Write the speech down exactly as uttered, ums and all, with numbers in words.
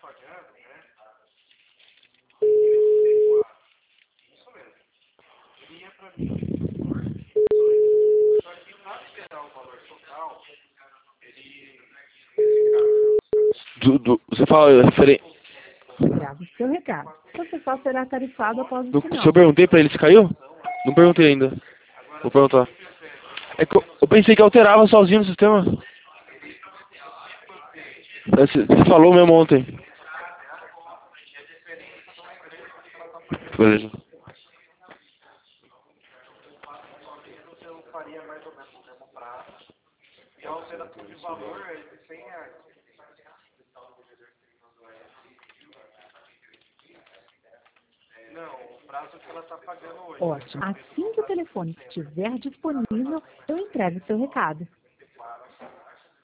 Do, do, você fala referente. Grave o seu recado. Você só será tarifado após o Do, sinal. se eu perguntei pra ele se caiu? Não perguntei ainda. Vou perguntar. É que eu, eu pensei que alterava sozinho no sistema. Você, você falou mesmo ontem. Beleza. Ótimo. Assim que o telefone estiver disponível, eu entrego o seu recado.